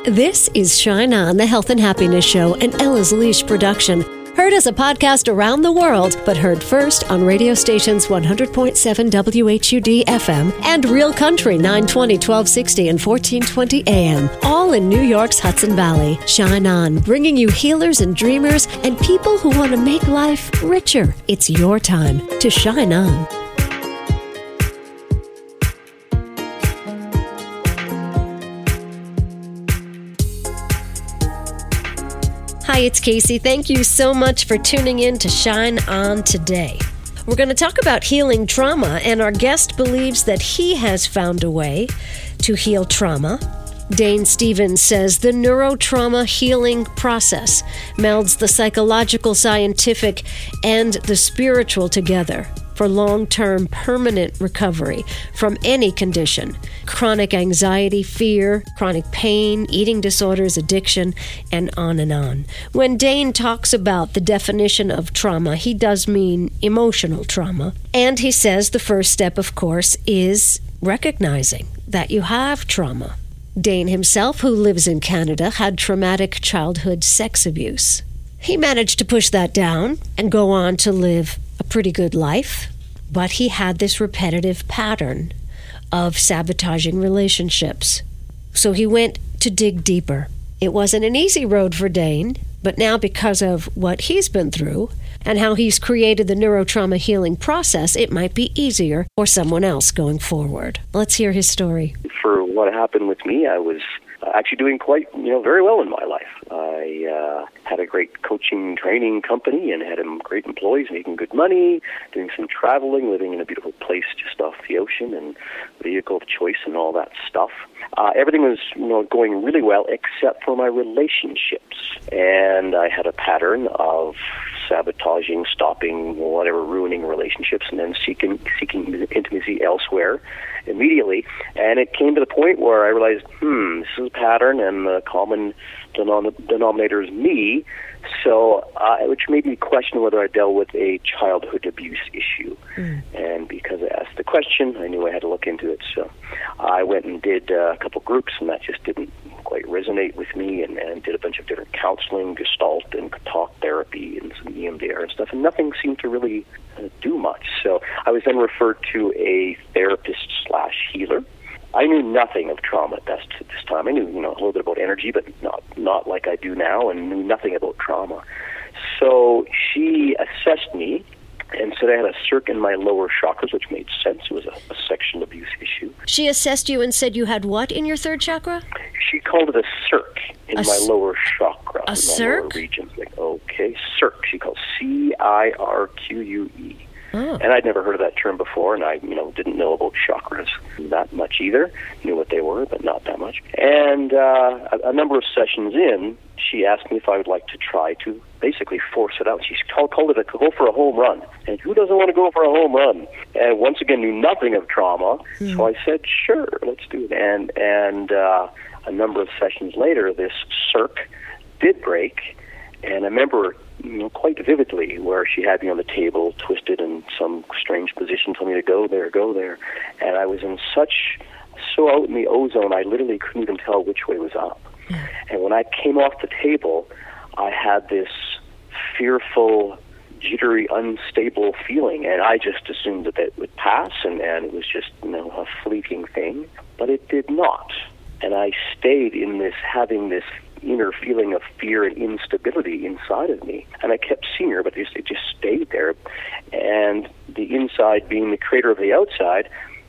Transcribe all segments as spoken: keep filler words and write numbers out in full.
This is Shine On, the Health and Happiness Show, an Ella's Leash production. Heard as a podcast around the world, but heard first on radio stations one hundred point seven W H U D F M and Real Country nine twenty, twelve sixty, and fourteen twenty A M, all in New York's Hudson Valley. Shine On, bringing you healers and dreamers and people who want to make life richer. It's your time to shine on. Hi, it's Casey. Thank you so much for tuning in to Shine On today. We're going to talk about healing trauma, and our guest believes that he has found a way to heal trauma. Dane Stevens says the neurotrauma healing process melds the psychological, scientific, and the spiritual together for long-term permanent recovery from any condition: chronic anxiety, fear, chronic pain, eating disorders, addiction, and on and on. When Dane talks about the definition of trauma, he does mean emotional trauma. And he says the first step, of course, is recognizing that you have trauma. Dane himself, who lives in Canada, had traumatic childhood sex abuse. He managed to push that down and go on to live a pretty good life, but he had this repetitive pattern of sabotaging relationships. So he went to dig deeper. It wasn't an easy road for Dane, but now because of what he's been through and how he's created the neurotrauma healing process, it might be easier for someone else going forward. Let's hear his story. For what happened with me, I was actually doing quite, you know, very well in my life. I uh, had a great coaching training company and had um, great employees making good money, doing some traveling, living in a beautiful place just off the ocean, and vehicle of choice and all that stuff. Uh, everything was, you know, going really well except for my relationships. And I had a pattern of sabotaging, stopping, whatever, ruining relationships, and then seeking seeking intimacy elsewhere immediately. And it came to the point where I realized, hmm, this is a pattern, and the common denom- denominator is me. So, uh, which made me question whether I dealt with a childhood abuse issue. Mm. And because I asked the question, I knew I had to look into it. So I went and did uh, a couple groups, and that just didn't quite resonate with me, and, and did a bunch of different counseling, Gestalt and talk therapy and some E M D R and stuff, and nothing seemed to really uh, do much. So I was then referred to a therapist slash healer. I knew nothing of trauma at this, at this time. I knew, you know, a little bit about energy, but not not like I do now, and knew nothing about trauma. So she assessed me and said I had a circ in my lower chakras, which made sense. It was a, a sexual abuse issue. She assessed you and said you had what in your third chakra? She called it a circ in a my c- lower chakra. A in circ? my lower regions. Like, okay, circ. She called C I R Q U E. Oh. And I'd never heard of that term before, and I, you know, didn't know about chakras that much either. Knew what they were, but not that much. And uh, a, a number of sessions in, she asked me if I would like to try to basically force it out. She called, called it a go for a home run. And who doesn't want to go for a home run? And once again, knew nothing of trauma, mm. so I said, sure, let's do it. And, and uh, a number of sessions later, this circ did break, and I remember, you know, quite vividly, where she had me on the table, twisted in some strange position, told me to go there, go there. And I was in such, so out in the ozone, I literally couldn't even tell which way was up. Yeah. And when I came off the table, I had this fearful, jittery, unstable feeling, and I just assumed that it would pass, and, and it was just, you know, a fleeting thing. But it did not. And I stayed in this, having this inner feeling of fear and instability inside of me. And I kept seeing her, but it just, it just stayed there. And the inside being the creator of the outside,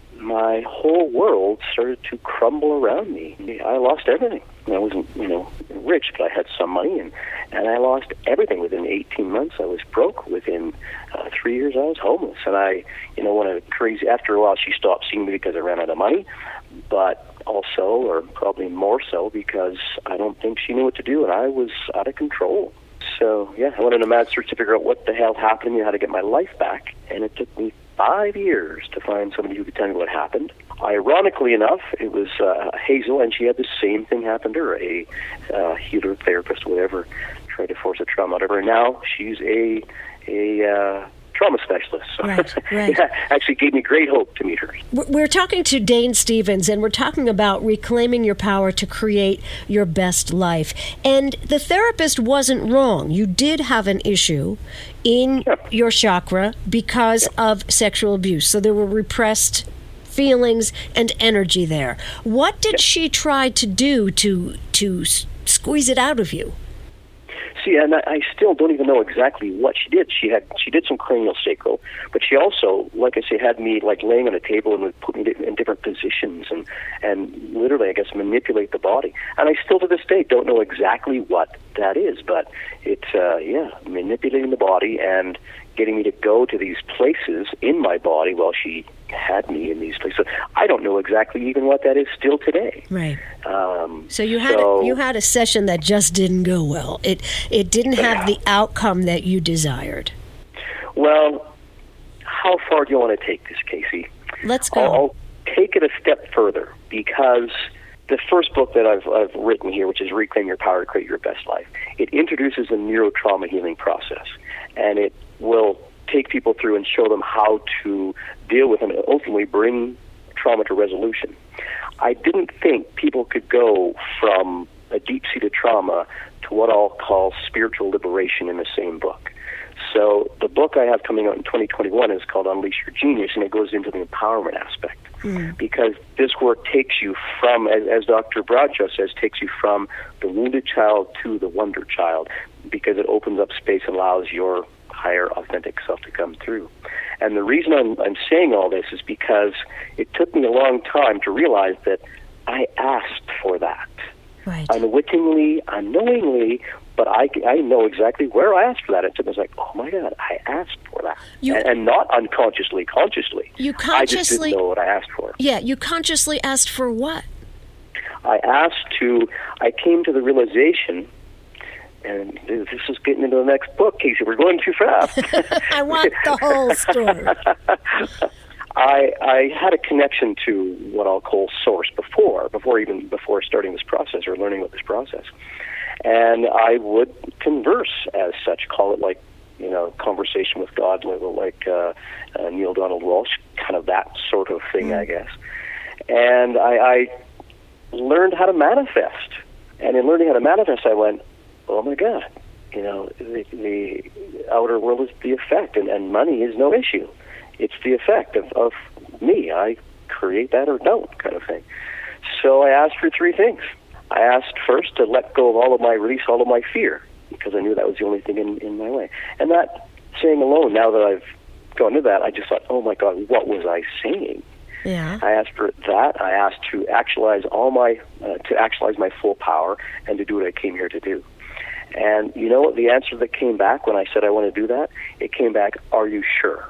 my whole world started to crumble around me. I lost everything. I wasn't, you know, rich, but I had some money, and, and I lost everything. Within eighteen months, I was broke. Within uh, three years, I was homeless. And I, you know, when a crazy, after a while, she stopped seeing me because I ran out of money, but also, or probably more so, because I don't think she knew what to do, and I was out of control. So, yeah, I went on a mad search to figure out what the hell happened and how to get my life back, and it took me five years to find somebody who could tell me what happened. Ironically enough, it was uh, Hazel, and she had the same thing happen to her, a uh, healer, therapist, whatever, tried to force a trauma out of her. Now she's a, a uh, trauma specialist. So right, right. It actually gave me great hope to meet her. We're talking to Dane Stevens, and we're talking about reclaiming your power to create your best life. And the therapist wasn't wrong. You did have an issue in yeah. your chakra because yeah. of sexual abuse. So there were repressed feelings and energy there. What did yeah. she try to do to to s- squeeze it out of you? See, and I, I still don't even know exactly what she did. She had she did some cranial sacral, but she also, like I say, had me like laying on a table and would put me in different positions and and literally, I guess, manipulate the body. And I still to this day don't know exactly what that is, but it's uh, yeah, manipulating the body and getting me to go to these places in my body while she had me in these places. I don't know exactly even what that is still today. Right. Um, so you had so, a, you had a session that just didn't go well. It it didn't have the outcome that you desired. Well, how far do you want to take this, Casey? Let's go. I'll, I'll take it a step further, because the first book that I've, I've written here, which is Reclaim Your Power to Create Your Best Life, it introduces a neurotrauma healing process, and it will take people through and show them how to deal with and ultimately bring trauma to resolution. I didn't think people could go from a deep-seated trauma to what I'll call spiritual liberation in the same book. So the book I have coming out in twenty twenty-one is called Unleash Your Genius, and it goes into the empowerment aspect. Mm. Because this work takes you from, as, as Doctor Bradshaw says, takes you from the wounded child to the wonder child, because it opens up space and allows your higher authentic self to come through. And the reason I'm, I'm saying all this is because it took me a long time to realize that I asked for that. Right. Unwittingly, unknowingly, but I, I know exactly where I asked for that. It was like, oh my God, I asked for that. You, and, and not unconsciously, consciously. You consciously. I just didn't know what I asked for. Yeah, you consciously asked for what? I asked to, I came to the realization, and this is getting into the next book, Casey. We're going too fast. I want the whole story. I I had a connection to what I'll call source before, before even before starting this process or learning about this process, and I would converse as such, call it like, you know, conversation with God, like, like uh, uh, Neil Donald Walsh, kind of that sort of thing, mm. I guess. And I, I learned how to manifest, and in learning how to manifest, I went, oh my God, you know, the, the outer world is the effect, and, and money is no issue. It's the effect of, of me. I create that or don't, kind of thing. So I asked for three things. I asked first to let go of all of my, release all of my fear, because I knew that was the only thing in, in my way. And that saying alone, now that I've gone to that, I just thought, oh my God, what was I saying? Yeah. I asked for that. I asked to actualize all my, uh, to actualize my full power and to do what I came here to do. And you know what the answer that came back when I said I want to do that? It came back, are you sure?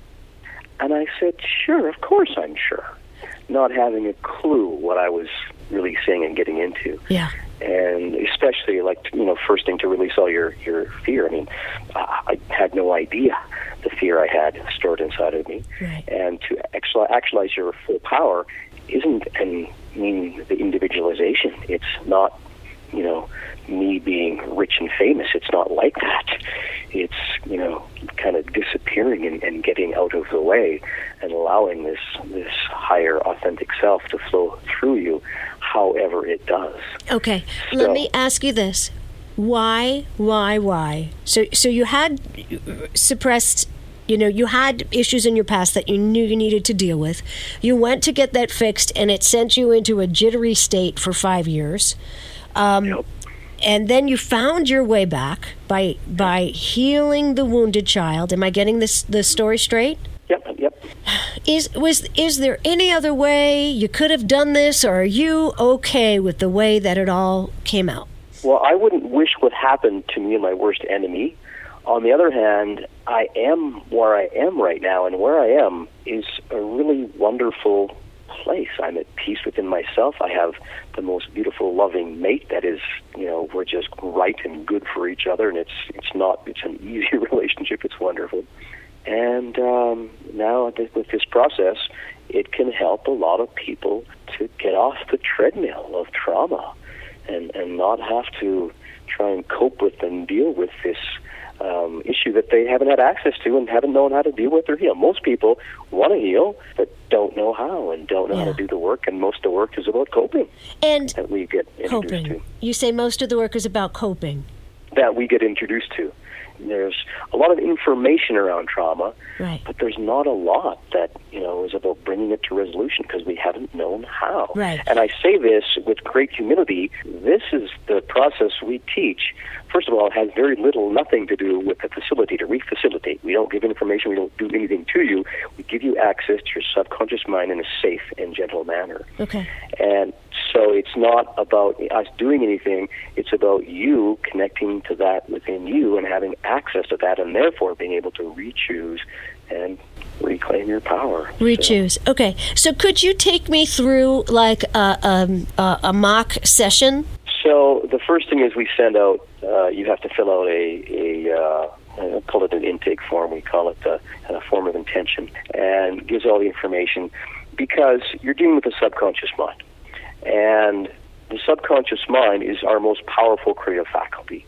And I said, sure, of course I'm sure, not having a clue what I was really saying and getting into. Yeah. And especially, like, you know, first thing to release all your, your fear. I mean, I had no idea the fear I had stored inside of me. Right. And to actual, actualize your full power isn't and mean the individualization. It's not, you know, me being rich and famous. It's not like that. It's, you know, kind of disappearing and, and getting out of the way and allowing this this higher authentic self to flow through you however it does. Okay, so, let me ask you this. Why, why, why? So, so you had suppressed, you know, you had issues in your past that you knew you needed to deal with. You went to get that fixed, and it sent you into a jittery state for five years. Um, yep. And then you found your way back by by healing the wounded child. Am I getting this the story straight? Yep, yep. Is was is there any other way you could have done this, or are you okay with the way that it all came out? Well, I wouldn't wish what happened to me and my worst enemy. On the other hand, I am where I am right now, and where I am is a really wonderful place. I'm at peace within myself. I have the most beautiful, loving mate that is, you know, we're just right and good for each other, and it's it's not, it's an easy relationship. It's wonderful. And um, now with this process, it can help a lot of people to get off the treadmill of trauma and, and not have to try and cope with and deal with this um, issue that they haven't had access to and haven't known how to deal with or heal. Most people want to heal, but don't know how and don't know yeah. how to do the work, and most of the work is about coping. And that we get introduced coping. to. You say most of the work is about coping. That we get introduced to. There's a lot of information around trauma, right. but there's not a lot that, you know, is about bringing it to resolution because we haven't known how. Right. And I say this with great humility. This is the process we teach. First of all, it has very little, nothing to do with the facilitator. We facilitate. We don't give information. We don't do anything to you. We give you access to your subconscious mind in a safe and gentle manner. Okay. And so it's not about us doing anything. It's about you connecting to that within you and having access to that, and therefore being able to re-choose and reclaim your power. Re-choose. So. Okay. So could you take me through like a, um, a, a mock session? So the first thing is we send out, uh, you have to fill out a, a uh, I call it an intake form. We call it a, a form of intention, and gives all the information because you're dealing with the subconscious mind. And the subconscious mind is our most powerful creative faculty.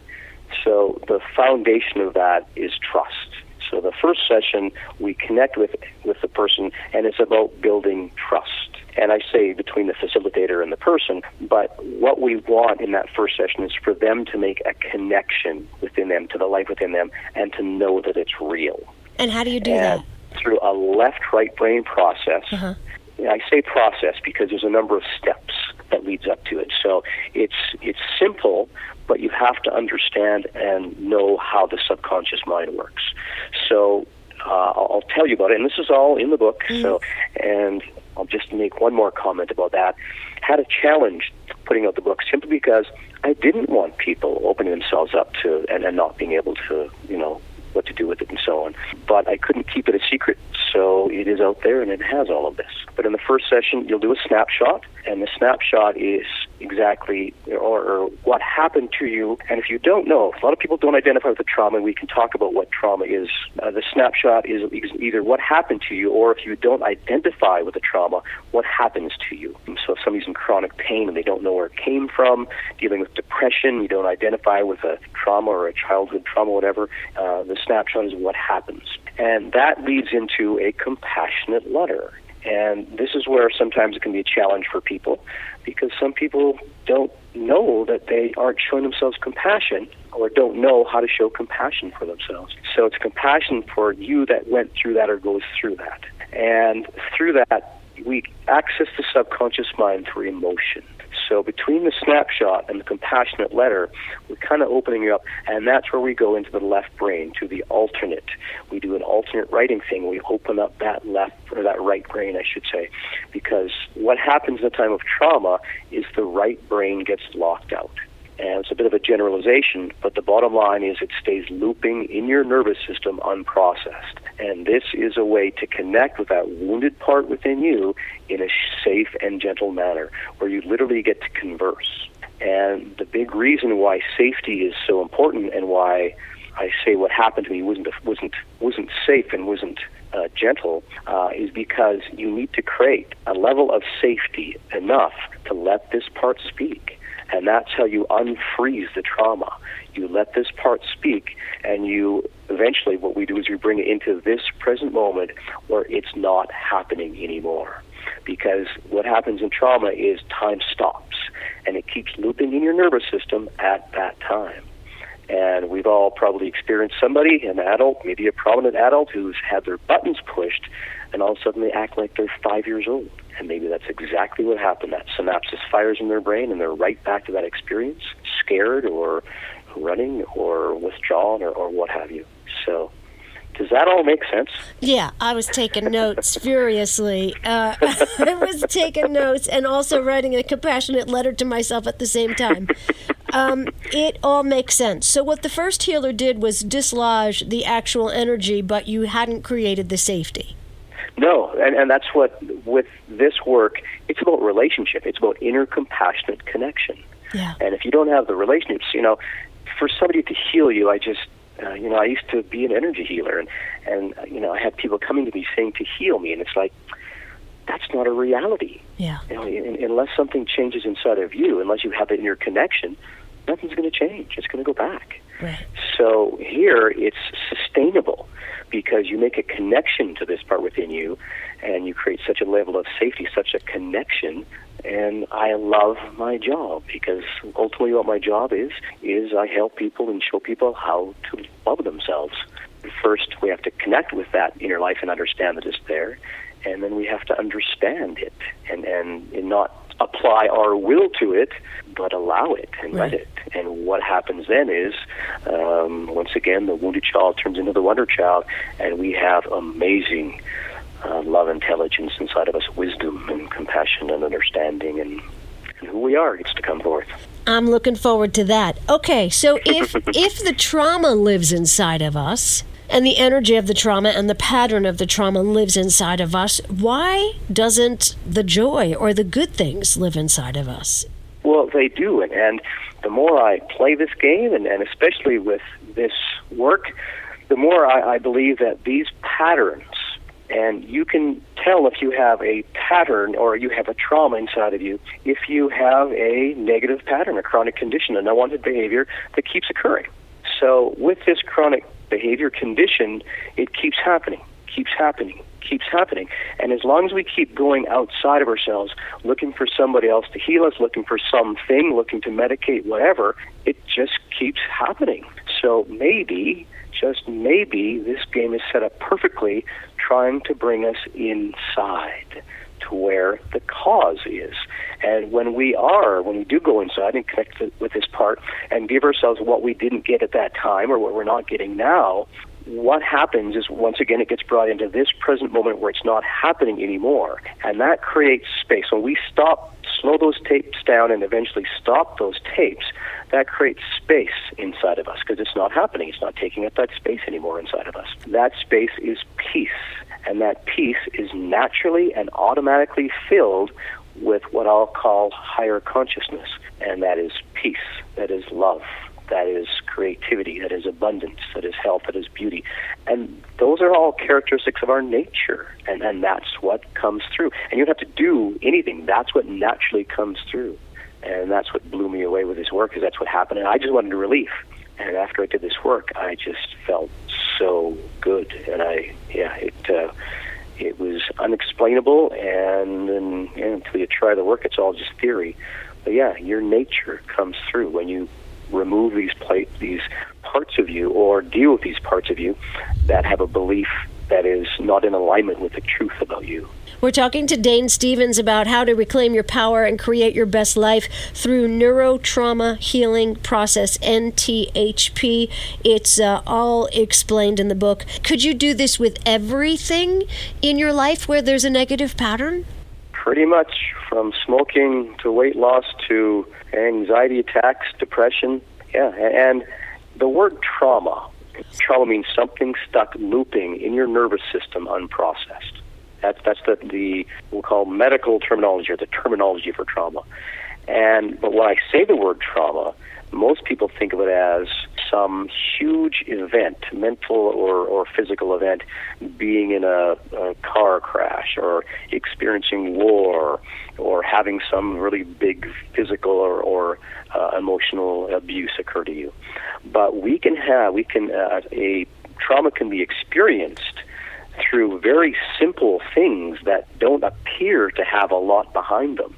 So the foundation of that is trust. So the first session, we connect with with the person, and it's about building trust. And I say between the facilitator and the person, but what we want in that first session is for them to make a connection within them, to the life within them, and to know that it's real. And how do you do and that? Through a left-right brain process. Uh-huh. I say process because there's a number of steps that leads up to it. So it's it's simple, but you have to understand and know how the subconscious mind works. So uh, I'll tell you about it, and this is all in the book. Mm-hmm. So, and I'll just make one more comment about that. Had a challenge putting out the book simply because I didn't want people opening themselves up to and, and not being able to, you know, what to do with it and so on. But I couldn't keep it a secret, so it is out there and it has all of this. But in the first session, you'll do a snapshot, and the snapshot is exactly or, or what happened to you. And if you don't know, a lot of people don't identify with the trauma, and we can talk about what trauma is. Uh, the snapshot is either what happened to you, or if you don't identify with the trauma, what happens to you. So if somebody's in chronic pain and they don't know where it came from, dealing with depression, you don't identify with a trauma or a childhood trauma, whatever, uh, the snapshot is what happens. And that leads into a compassionate letter. And this is where sometimes it can be a challenge for people, because some people don't know that they aren't showing themselves compassion, or don't know how to show compassion for themselves. So it's compassion for you that went through that or goes through that. And through that, we access the subconscious mind through emotion. So between the snapshot and the compassionate letter, we're kind of opening you up, and that's where we go into the left brain, to the alternate. We do an alternate writing thing. We open up that left, or that right brain, I should say, because what happens in a time of trauma is the right brain gets locked out. And it's a bit of a generalization, but the bottom line is it stays looping in your nervous system unprocessed. And this is a way to connect with that wounded part within you in a safe and gentle manner, where you literally get to converse. And the big reason why safety is so important, and why I say what happened to me wasn't wasn't wasn't safe and wasn't uh, gentle, uh, is because you need to create a level of safety enough to let this part speak. And that's how you unfreeze the trauma. You let this part speak, and you eventually, what we do is we bring it into this present moment where it's not happening anymore. Because what happens in trauma is time stops, and it keeps looping in your nervous system at that time. And we've all probably experienced somebody, an adult, maybe a prominent adult, who's had their buttons pushed, and all of a sudden they act like they're five years old. And maybe that's exactly what happened. That synapses fires in their brain, and they're right back to that experience, scared or running or withdrawn or, or what have you. So does that all make sense? Yeah, I was taking notes furiously. Uh, I was taking notes and also writing a compassionate letter to myself at the same time. Um, it all makes sense. So what the first healer did was dislodge the actual energy, but you hadn't created the safety. No, and, and that's what, with this work, it's about relationship. It's about inner compassionate connection. Yeah. And if you don't have the relationships, you know, for somebody to heal you, I just, uh, you know, I used to be an energy healer, and, and, you know, I had people coming to me saying to heal me, and it's like, that's not a reality. Yeah. You know, in, unless something changes inside of you, unless you have that inner connection, nothing's going to change. It's going to go back. Right. So here it's sustainable because you make a connection to this part within you, and you create such a level of safety, such a connection. And I love my job because ultimately what my job is, is I help people and show people how to love themselves. First, we have to connect with that inner life and understand that it's there. And then we have to understand it and, and, and not apply our will to it, but allow it and right. let it. And what happens then is, um, once again, the wounded child turns into the wonder child, and we have amazing uh, love, intelligence inside of us, wisdom and compassion and understanding, and, and who we are gets to come forth. I'm looking forward to that. Okay, so if if the trauma lives inside of us, and the energy of the trauma and the pattern of the trauma lives inside of us, why doesn't the joy or the good things live inside of us? Well, they do, and, and the more I play this game, and, and especially with this work, the more I, I believe that these patterns, and you can tell if you have a pattern or you have a trauma inside of you, if you have a negative pattern, a chronic condition, an unwanted behavior that keeps occurring. So with this chronic behavior condition, it keeps happening, keeps happening, keeps happening. And as long as we keep going outside of ourselves, looking for somebody else to heal us, looking for something, looking to medicate, whatever, it just keeps happening. So maybe, just maybe, this game is set up perfectly, trying to bring us inside to where the cause is. And when we are, when we do go inside and connect with this part and give ourselves what we didn't get at that time or what we're not getting now, what happens is, once again, it gets brought into this present moment where it's not happening anymore. And that creates space. When we stop, slow those tapes down and eventually stop those tapes, that creates space inside of us because it's not happening. It's not taking up that space anymore inside of us. That space is peace. And that peace is naturally and automatically filled with what I'll call higher consciousness. And that is peace. That is love. That is creativity, that is abundance, that is health, that is beauty. And those are all characteristics of our nature, and, and that's what comes through. And you don't have to do anything. That's what naturally comes through. And that's what blew me away with this work, because that's what happened. And I just wanted relief. And after I did this work, I just felt so good. And I, yeah, it uh, it was unexplainable, and, and, and until you try the work, it's all just theory. But yeah, your nature comes through when you remove these plate, these parts of you, or deal with these parts of you that have a belief that is not in alignment with the truth about you. We're talking to Dane Stevens about how to reclaim your power and create your best life through Neurotrauma Healing Process, N T H P. It's uh, all explained in the book. Could you do this with everything in your life where there's a negative pattern? Pretty much, from smoking to weight loss to anxiety attacks, depression. Yeah, and the word trauma, trauma means something stuck looping in your nervous system unprocessed. That's that's the, the we'll call medical terminology, or the terminology for trauma. And but when I say the word trauma, most people think of it as some huge event, mental or, or physical event, being in a, a car crash or experiencing war or having some really big physical or, or uh, emotional abuse occur to you. But we can have, we can, uh, a trauma can be experienced through very simple things that don't appear to have a lot behind them.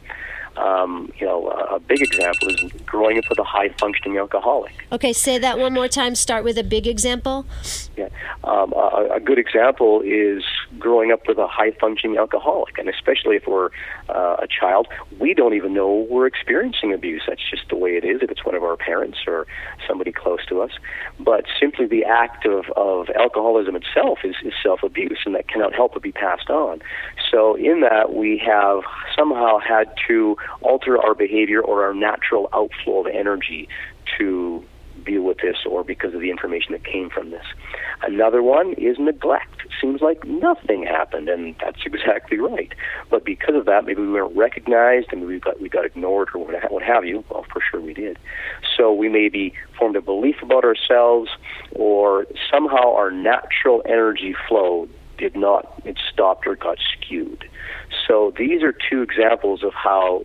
Um, you know, a big example is growing up with a high-functioning alcoholic. Okay, say that one more time. Start with a big example. Yeah, um, a, a good example is growing up with a high-functioning alcoholic, and especially if we're uh, a child, we don't even know we're experiencing abuse. That's just the way it is if it's one of our parents or somebody close to us. But simply the act of, of alcoholism itself is, is self-abuse, and that cannot help but be passed on. So in that, we have somehow had to alter our behavior or our natural outflow of energy to deal with this, or because of the information that came from this. Another one is neglect. It seems like nothing happened, and that's exactly right. But because of that, maybe we weren't recognized, and we got we got ignored, or what have you. Well, for sure we did. So we maybe formed a belief about ourselves, or somehow our natural energy flow did not, it stopped or got skewed. So these are two examples of how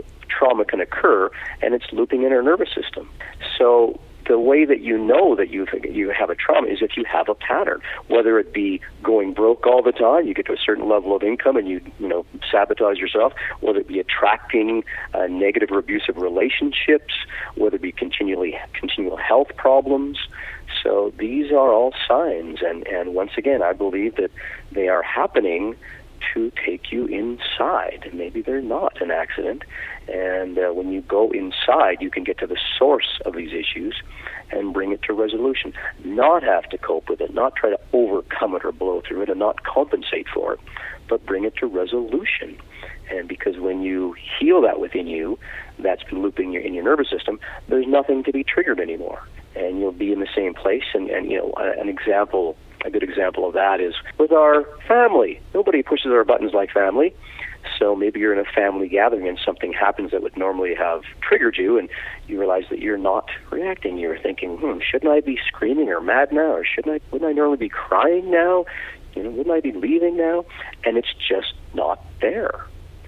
trauma can occur, and it's looping in our nervous system. So the way that you know that you you have a trauma is if you have a pattern, whether it be going broke all the time, you get to a certain level of income and you you know sabotage yourself, whether it be attracting uh, negative or abusive relationships, whether it be continually continual health problems. So these are all signs, and, and once again, I believe that they are happening to take you inside. Maybe they're not an accident. And uh, when you go inside, you can get to the source of these issues and bring it to resolution. Not have to cope with it, not try to overcome it or blow through it, and not compensate for it, but bring it to resolution. And because when you heal that within you, that's been looping your, in your nervous system, there's nothing to be triggered anymore. And you'll be in the same place. And, and you know, an example, a good example of that is with our family. Nobody pushes our buttons like family. So maybe you're in a family gathering and something happens that would normally have triggered you, and you realize that you're not reacting. You're thinking, hmm, shouldn't I be screaming or mad now? Or shouldn't I, wouldn't I normally be crying now? You know, wouldn't I be leaving now? And it's just not there.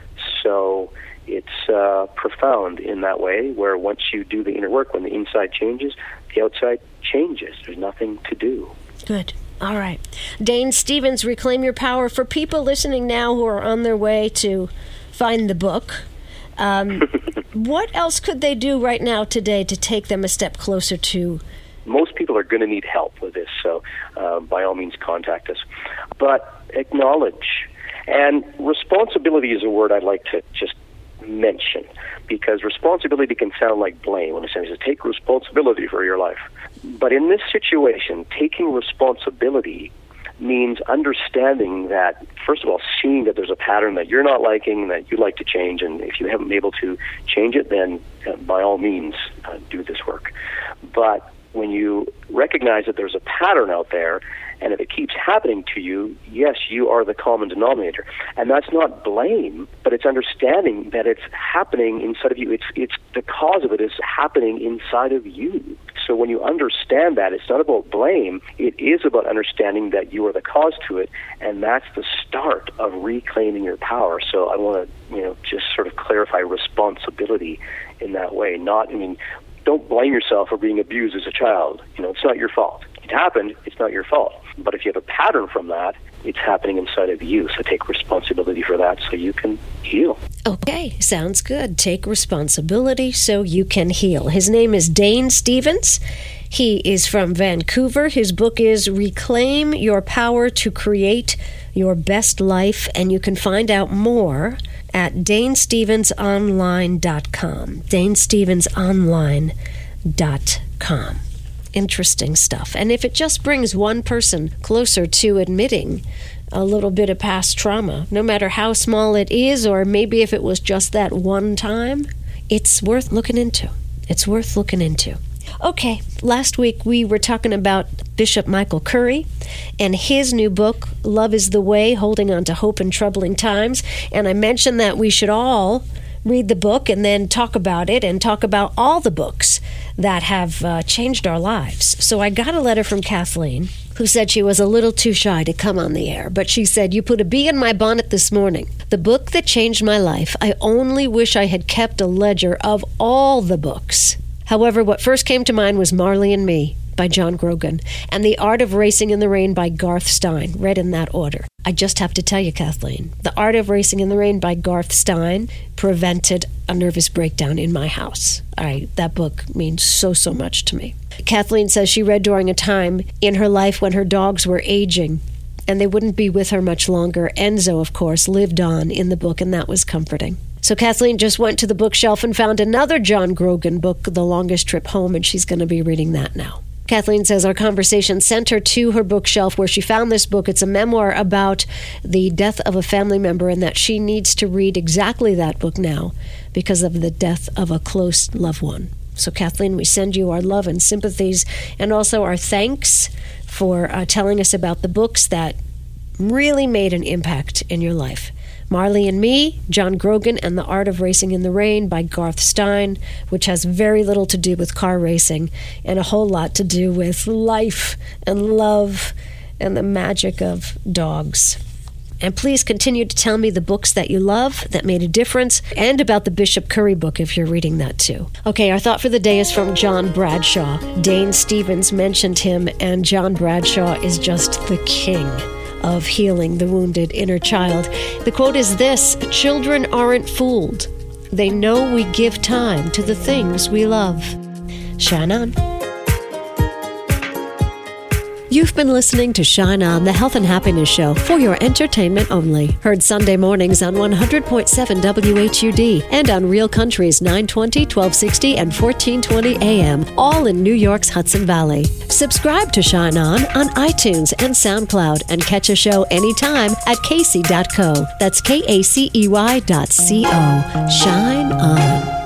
So it's uh, profound in that way, where once you do the inner work, when the inside changes, the outside changes. There's nothing to do. Good. All right. Dane Stevens, Reclaim Your Power. For people listening now who are on their way to find the book, um, what else could they do right now today to take them a step closer to? Most people are going to need help with this, so uh, by all means contact us. But acknowledge. And responsibility is a word I'd like to just mention, because responsibility can sound like blame when it says take responsibility for your life. But in this situation, taking responsibility means understanding that, first of all, seeing that there's a pattern that you're not liking, that you'd like to change, and if you haven't been able to change it, then uh, by all means uh, do this work. But when you recognize that there's a pattern out there, and if it keeps happening to you, yes, you are the common denominator. And that's not blame, but it's understanding that it's happening inside of you. It's it's the cause of it is happening inside of you. So when you understand that, it's not about blame. It is about understanding that you are the cause to it, and that's the start of reclaiming your power. So I want to, you know, just sort of clarify responsibility in that way. Not, I mean, don't blame yourself for being abused as a child. You know, it's not your fault. It happened. It's not your fault. But if you have a pattern from that, it's happening inside of you. So take responsibility for that so you can heal. Okay, sounds good. Take responsibility so you can heal. His name is Dane Stevens. He is from Vancouver. His book is Reclaim Your Power to Create Your Best Life, and you can find out more at dane stevens online dot com. dane stevens online dot com. Interesting stuff. And if it just brings one person closer to admitting a little bit of past trauma, no matter how small it is, or maybe if it was just that one time, it's worth looking into. It's worth looking into. Okay, last week we were talking about Bishop Michael Curry and his new book, Love is the Way, Holding on to Hope in Troubling Times. And I mentioned that we should all read the book and then talk about it and talk about all the books that have uh, changed our lives. So I got a letter from Kathleen, who said she was a little too shy to come on the air, but she said, "You put a bee in my bonnet this morning. The book that changed my life. I only wish I had kept a ledger of all the books. However, what first came to mind was Marley and Me by John Grogan and The Art of Racing in the Rain by Garth Stein, read in that order. I just have to tell you, Kathleen, The Art of Racing in the Rain by Garth Stein prevented a nervous breakdown in my house. I, that book means so, so much to me." Kathleen says she read during a time in her life when her dogs were aging and they wouldn't be with her much longer. Enzo, of course, lived on in the book, and that was comforting. So Kathleen just went to the bookshelf and found another John Grogan book, The Longest Trip Home, and she's going to be reading that now. Kathleen says our conversation sent her to her bookshelf where she found this book. It's a memoir about the death of a family member, and that she needs to read exactly that book now because of the death of a close loved one. So Kathleen, we send you our love and sympathies, and also our thanks for uh, telling us about the books that really made an impact in your life. Marley and Me, John Grogan, and The Art of Racing in the Rain by Garth Stein, which has very little to do with car racing and a whole lot to do with life and love and the magic of dogs And please continue to tell me the books that you love, that made a difference, and about the Bishop Curry book if you're reading that too. Okay, our thought for the day is from John Bradshaw. Dane Stevens mentioned him, and John Bradshaw is just the king of healing the wounded inner child. The quote is this: "Children aren't fooled. They know we give time to the things we love." Shine on. You've been listening to Shine On, the Health and Happiness Show, for your entertainment only. Heard Sunday mornings on one hundred point seven W H U D and on Real Country's nine twenty, twelve sixty, and fourteen twenty A M, all in New York's Hudson Valley. Subscribe to Shine On on iTunes and SoundCloud and catch a show anytime at Casey dot co. That's K A C E Y dot C O. Shine On.